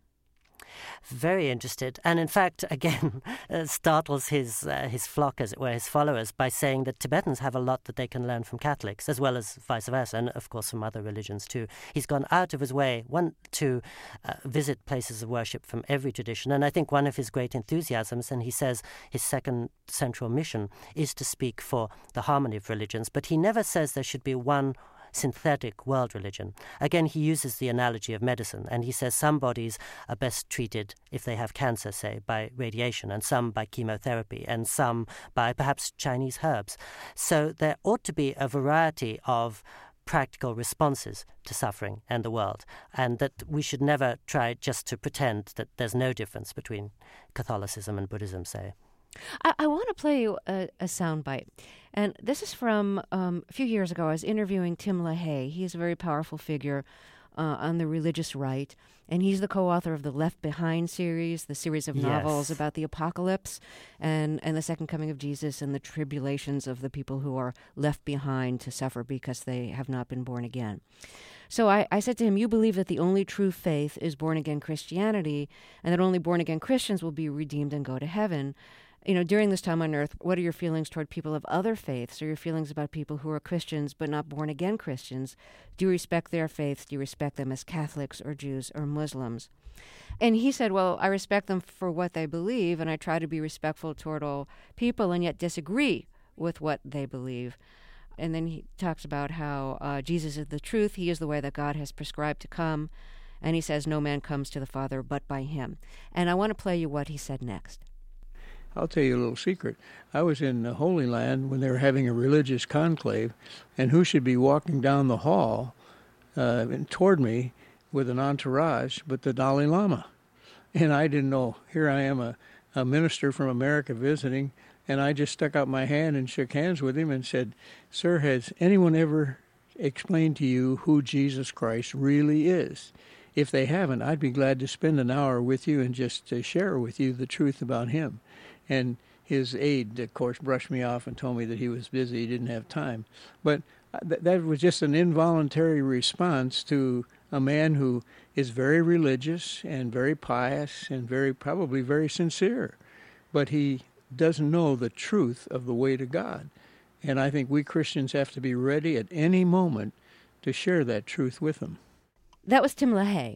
Very interested, and in fact, again, uh, startles his uh, his flock, as it were, his followers, by saying that Tibetans have a lot that they can learn from Catholics, as well as vice versa, and of course from other religions too. He's gone out of his way, one, to uh, visit places of worship from every tradition, and I think one of his great enthusiasms, and he says his second central mission, is to speak for the harmony of religions, but he never says there should be one synthetic world religion. Again, he uses the analogy of medicine, and he says some bodies are best treated, if they have cancer, say, by radiation, and some by chemotherapy, and some by perhaps Chinese herbs. So there ought to be a variety of practical responses to suffering and the world, and that we should never try just to pretend that there's no difference between Catholicism and Buddhism, say. I, I want to play you a, a sound bite. And this is from um, a few years ago. I was interviewing Tim LaHaye. He's a very powerful figure uh, on the religious right. And he's the co-author of the Left Behind series, the series of novels Yes. about the apocalypse and, and the second coming of Jesus and the tribulations of the people who are left behind to suffer because they have not been born again. So I, I said to him, you believe that the only true faith is born-again Christianity and that only born-again Christians will be redeemed and go to heaven. You know, during this time on earth, what are your feelings toward people of other faiths, or your feelings about people who are Christians but not born-again Christians? Do you respect their faiths? Do you respect them as Catholics or Jews or Muslims? And he said, well, I respect them for what they believe, and I try to be respectful toward all people and yet disagree with what they believe. And then he talks about how uh, Jesus is the truth. He is the way that God has prescribed to come. And he says, no man comes to the Father but by him. And I want to play you what he said next. I'll tell you a little secret. I was in the Holy Land when they were having a religious conclave, and who should be walking down the hall uh, toward me with an entourage but the Dalai Lama. And I didn't know. Here I am, a, a minister from America visiting, and I just stuck out my hand and shook hands with him and said, "Sir, has anyone ever explained to you who Jesus Christ really is? If they haven't, I'd be glad to spend an hour with you and just uh, share with you the truth about him." And his aide, of course, brushed me off and told me that he was busy, he didn't have time. But th- that was just an involuntary response to a man who is very religious and very pious and very probably very sincere. But he doesn't know the truth of the way to God. And I think we Christians have to be ready at any moment to share that truth with them. That was Tim LaHaye.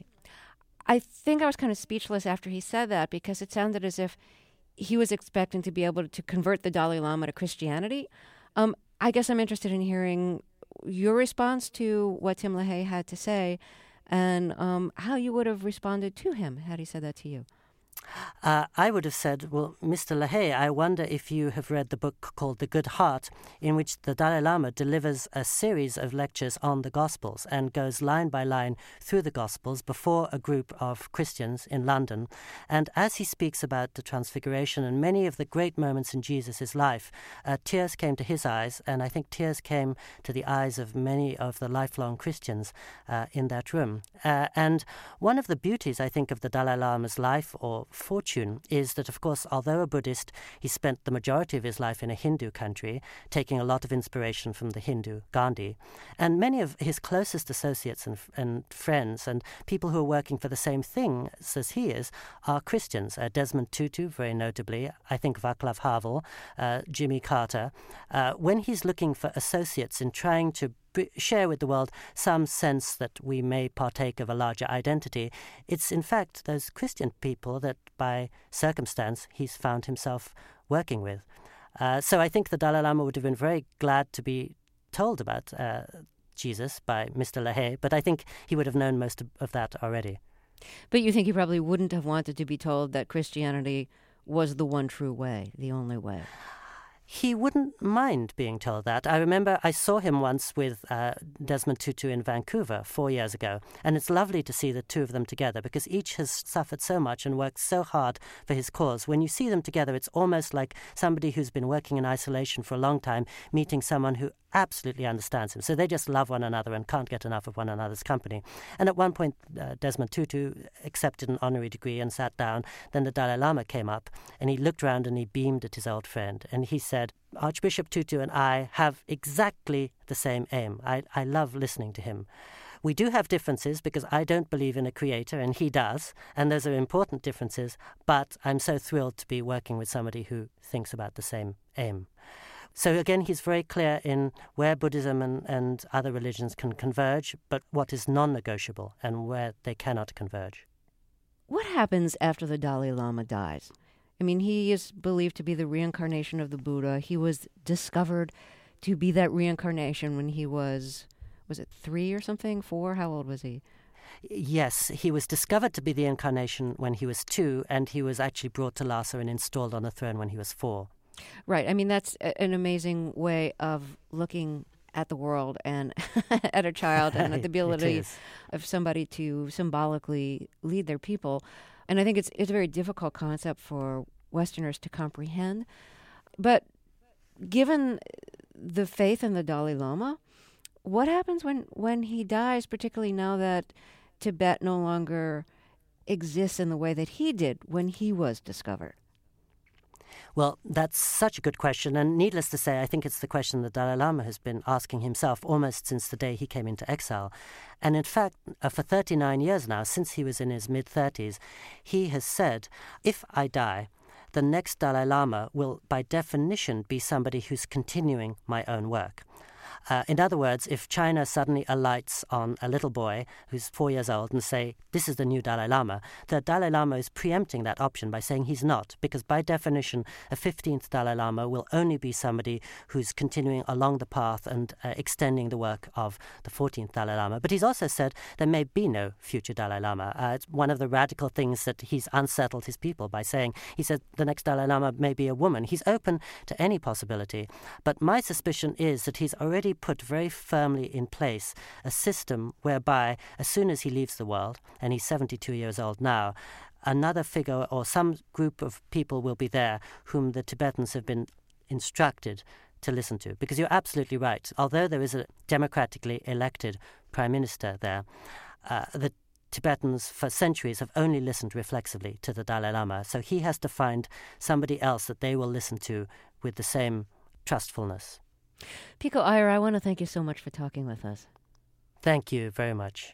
I think I was kind of speechless after he said that because it sounded as if he was expecting to be able to convert the Dalai Lama to Christianity. Um, I guess I'm interested in hearing your response to what Tim LaHaye had to say and um, how you would have responded to him had he said that to you. Uh, I would have said, well, Mister LaHaye, I wonder if you have read the book called The Good Heart, in which the Dalai Lama delivers a series of lectures on the Gospels and goes line by line through the Gospels before a group of Christians in London. And as he speaks about the Transfiguration and many of the great moments in Jesus' life, uh, tears came to his eyes, and I think tears came to the eyes of many of the lifelong Christians uh, in that room. Uh, and one of the beauties, I think, of the Dalai Lama's life or fortune is that, of course, although a Buddhist, he spent the majority of his life in a Hindu country, taking a lot of inspiration from the Hindu Gandhi. And many of his closest associates and, and friends and people who are working for the same thing as he is are Christians. Uh, Desmond Tutu, very notably, I think Václav Havel, uh, Jimmy Carter. Uh, when he's looking for associates in trying to share with the world some sense that we may partake of a larger identity, it's in fact those Christian people that by circumstance he's found himself working with. Uh, so I think the Dalai Lama would have been very glad to be told about uh, Jesus by Mister LaHaye, but I think he would have known most of, of that already. But you think he probably wouldn't have wanted to be told that Christianity was the one true way, the only way? He wouldn't mind being told that. I remember I saw him once with uh, Desmond Tutu in Vancouver four years ago, and it's lovely to see the two of them together because each has suffered so much and worked so hard for his cause. When you see them together, it's almost like somebody who's been working in isolation for a long time meeting someone who absolutely understands him. So they just love one another and can't get enough of one another's company. And at one point, uh, Desmond Tutu accepted an honorary degree and sat down. Then the Dalai Lama came up, and he looked around and he beamed at his old friend, and he said, Archbishop Tutu and I have exactly the same aim. I, I love listening to him. We do have differences because I don't believe in a creator and he does, and those are important differences, but I'm so thrilled to be working with somebody who thinks about the same aim. So again, he's very clear in where Buddhism and, and other religions can converge, but what is non-negotiable and where they cannot converge. What happens after the Dalai Lama dies? I mean, he is believed to be the reincarnation of the Buddha. He was discovered to be that reincarnation when he was, was it three or something? Four? How old was he? Yes, he was discovered to be the incarnation when he was two, and he was actually brought to Lhasa and installed on the throne when he was four. Right. I mean, that's a, an amazing way of looking at the world and at a child and at the ability of somebody to symbolically lead their people. And I think it's it's a very difficult concept for Westerners to comprehend. But given the faith in the Dalai Lama, what happens when, when he dies, particularly now that Tibet no longer exists in the way that he did when he was discovered? Well, that's such a good question, and needless to say, I think it's the question the Dalai Lama has been asking himself almost since the day he came into exile. And in fact, uh, for thirty-nine years now, since he was in his mid-thirties, he has said, if I die, the next Dalai Lama will, by definition, be somebody who's continuing my own work. Uh, in other words, if China suddenly alights on a little boy who's four years old and say, this is the new Dalai Lama, the Dalai Lama is preempting that option by saying he's not, because by definition, a fifteenth Dalai Lama will only be somebody who's continuing along the path and uh, extending the work of the fourteenth Dalai Lama. But he's also said there may be no future Dalai Lama. Uh, it's one of the radical things that he's unsettled his people by saying, he said the next Dalai Lama may be a woman. He's open to any possibility. But my suspicion is that he's already put very firmly in place a system whereby as soon as he leaves the world, and he's seventy-two years old now, another figure or some group of people will be there whom the Tibetans have been instructed to listen to. Because you're absolutely right. Although there is a democratically elected prime minister there, uh, the Tibetans for centuries have only listened reflexively to the Dalai Lama. So he has to find somebody else that they will listen to with the same trustfulness. Pico Iyer, I want to thank you so much for talking with us. Thank you very much.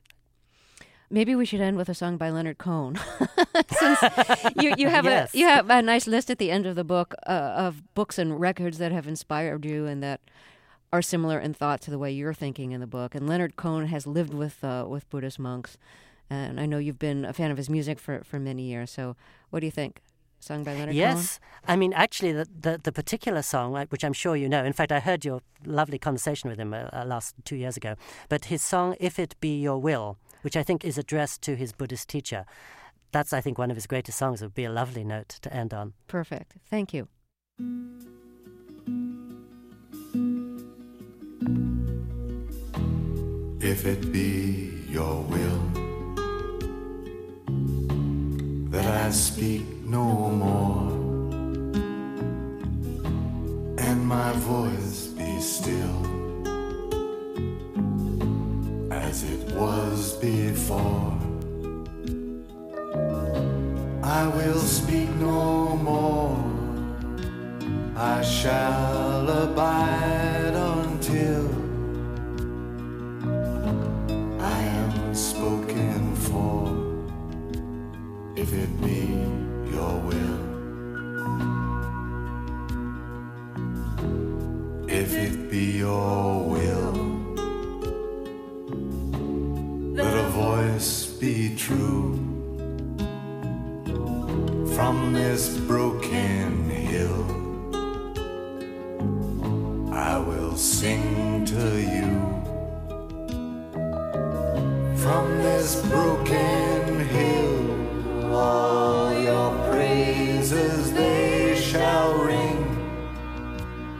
Maybe we should end with a song by Leonard Cohen, since you, you have yes. a you have a nice list at the end of the book uh, of books and records that have inspired you and that are similar in thought to the way you're thinking in the book. And Leonard Cohen has lived with uh, with Buddhist monks, and I know you've been a fan of his music for, for many years. So, what do you think? Sung by Leonard yes. Cohen? Yes. I mean, actually, the, the, the particular song, which I'm sure you know, in fact, I heard your lovely conversation with him uh, last two years ago, but his song, If It Be Your Will, which I think is addressed to his Buddhist teacher, that's, I think, one of his greatest songs. It would be a lovely note to end on. Perfect. Thank you. If it be your will that I speak no more, and my voice be still as it was before, I will speak no more. I shall abide until I am spoken for. If it be your will, if it be your will, let a voice be true from this broken hill. I will sing to you from this broken hill. All your praises they shall ring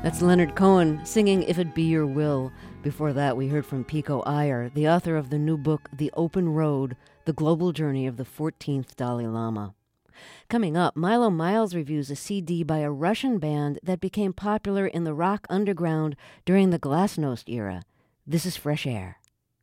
That's Leonard Cohen singing If It Be Your Will. Before that, we heard from Pico Iyer, the author of the new book, The Open Road, The Global Journey of the fourteenth Dalai Lama. Coming up, Milo Miles reviews a C D by a Russian band that became popular in the rock underground during the Glasnost era. This is Fresh Air.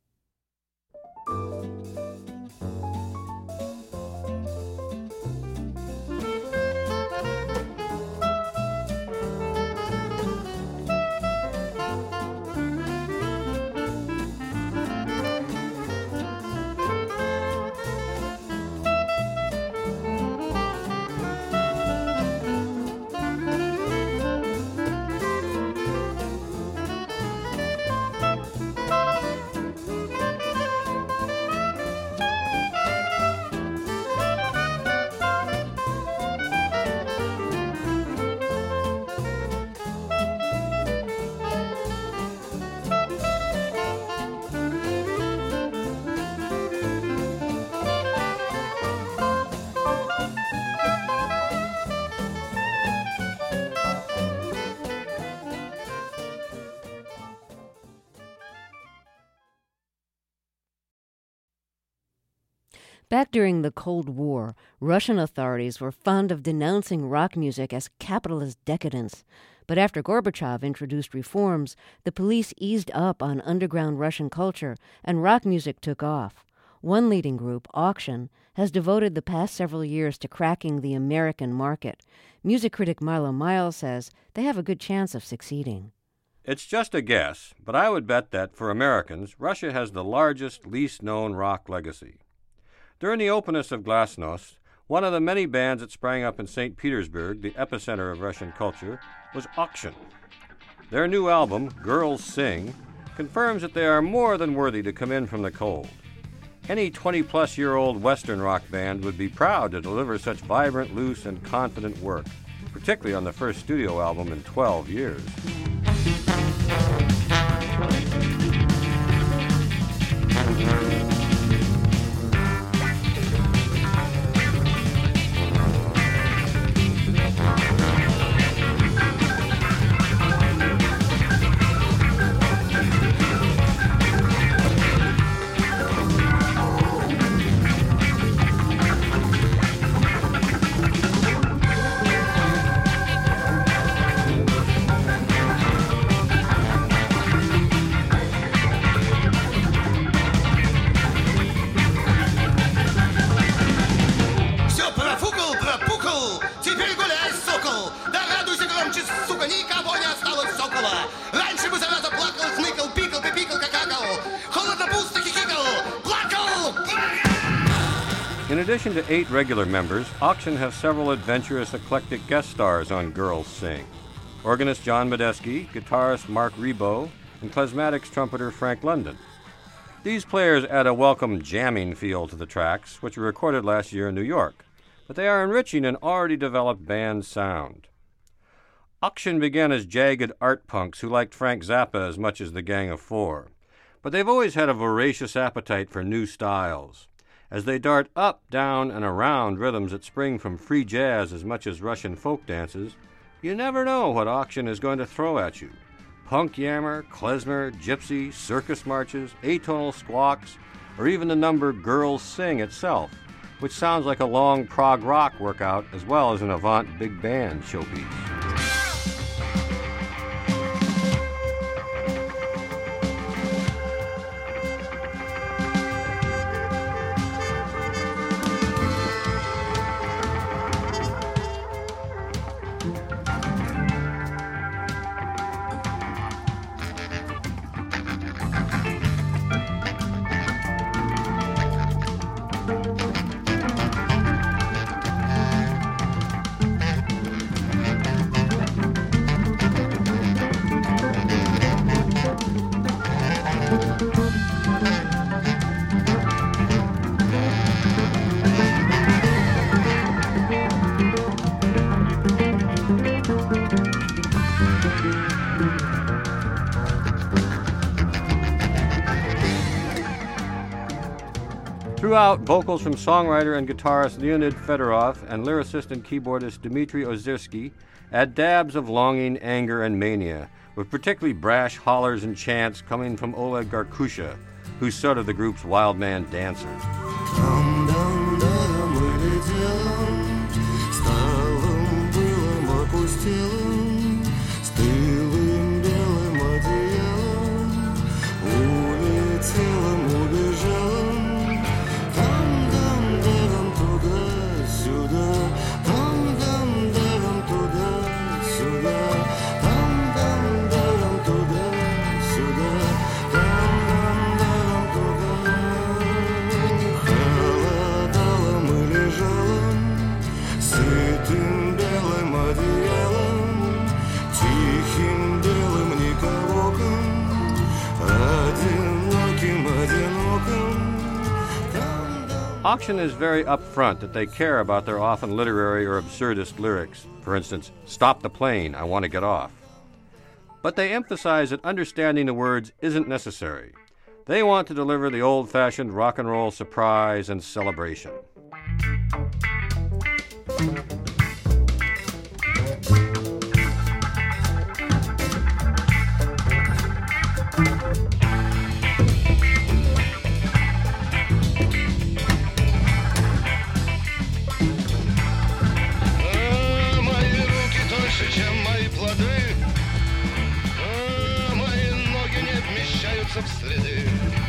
Back during the Cold War, Russian authorities were fond of denouncing rock music as capitalist decadence. But after Gorbachev introduced reforms, the police eased up on underground Russian culture, and rock music took off. One leading group, Auction, has devoted the past several years to cracking the American market. Music critic Milo Miles says they have a good chance of succeeding. It's just a guess, but I would bet that, for Americans, Russia has the largest, least-known rock legacy. During the openness of Glasnost, one of the many bands that sprang up in Saint Petersburg, the epicenter of Russian culture, was Auction. Their new album, Girls Sing, confirms that they are more than worthy to come in from the cold. Any twenty-plus-year-old Western rock band would be proud to deliver such vibrant, loose, and confident work, particularly on the first studio album in twelve years. In addition to eight regular members, Auction has several adventurous, eclectic guest stars on Girls Sing. Organist John Medeski, guitarist Mark Ribot, and klezmatics trumpeter Frank London. These players add a welcome jamming feel to the tracks, which were recorded last year in New York, but they are enriching an already developed band sound. Auction began as jagged art punks who liked Frank Zappa as much as the Gang of Four, but they've always had a voracious appetite for new styles. As they dart up, down, and around rhythms that spring from free jazz as much as Russian folk dances, you never know what Auction is going to throw at you. Punk yammer, klezmer, gypsy, circus marches, atonal squawks, or even the number Girls Sing itself, which sounds like a long prog rock workout as well as an avant big band showpiece. Throughout, vocals from songwriter and guitarist Leonid Fedorov and lyricist and keyboardist Dmitry Ozersky add dabs of longing, anger, and mania, with particularly brash hollers and chants coming from Oleg Garkusha, who's sort of the group's wild man dancer. Auction is very upfront that they care about their often literary or absurdist lyrics. For instance, "Stop the plane, I want to get off." But they emphasize that understanding the words isn't necessary. They want to deliver the old-fashioned rock and roll surprise and celebration. В следы.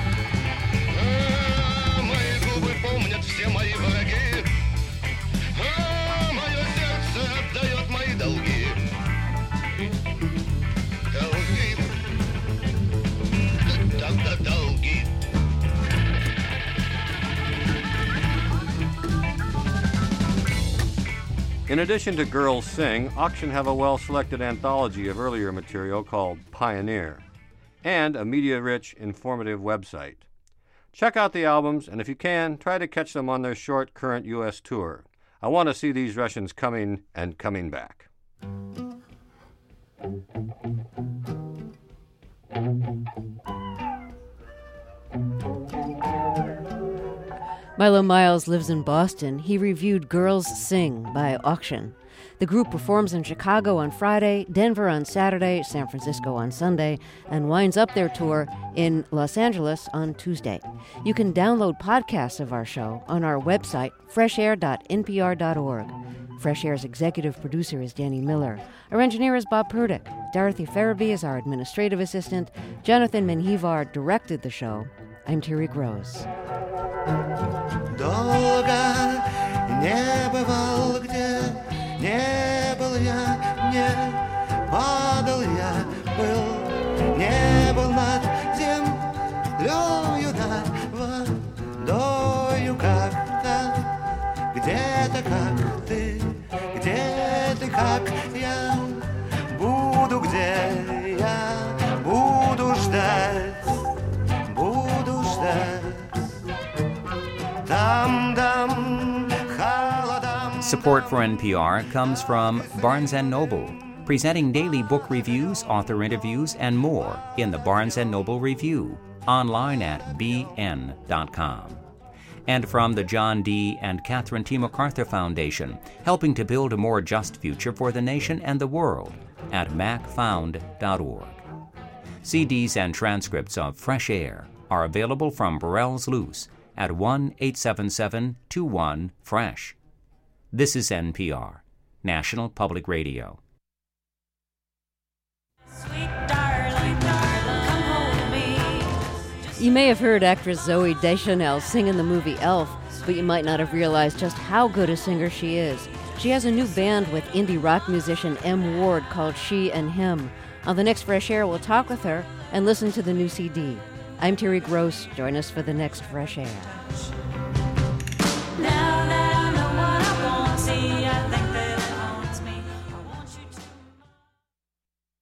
А, мои губы помнят все мои враги. А, мое сердце отдает мои долги. Долги. Да-да-да, долги. In addition to Girls Sing, Auction have a well-selected anthology of earlier material called Pioneer, and a media-rich, informative website. Check out the albums, and if you can, try to catch them on their short current U S tour. I want to see these Russians coming and coming back. Milo Miles lives in Boston. He reviewed Girls Sing by Auction. The group performs in Chicago on Friday, Denver on Saturday, San Francisco on Sunday, and winds up their tour in Los Angeles on Tuesday. You can download podcasts of our show on our website, fresh air dot n p r dot org. Fresh Air's executive producer is Danny Miller. Our engineer is Bob Purdick. Dorothy Farabee is our administrative assistant. Jonathan Menjivar directed the show. I'm Terry Gross. Долго не бывал где, не был я, не падал я, был, не был над землею, над водою как-то, где-то как ты, где ты, как я, буду где я, буду ждать, буду ждать. Support for N P R comes from Barnes and Noble, presenting daily book reviews, author interviews, and more in the Barnes and Noble Review, online at b n dot com. And from the John D. and Catherine T. MacArthur Foundation, helping to build a more just future for the nation and the world at mac found dot org. C Ds and transcripts of Fresh Air are available from Burrell's Loose at one eight seven seven two one fresh. This is N P R, National Public Radio. Sweet darling, darling, come hold me. You may have heard actress Zooey Deschanel sing in the movie Elf, but you might not have realized just how good a singer she is. She has a new band with indie rock musician M. Ward called She and Him. On the next Fresh Air, we'll talk with her and listen to the new C D. I'm Terry Gross. Join us for the next Fresh Air.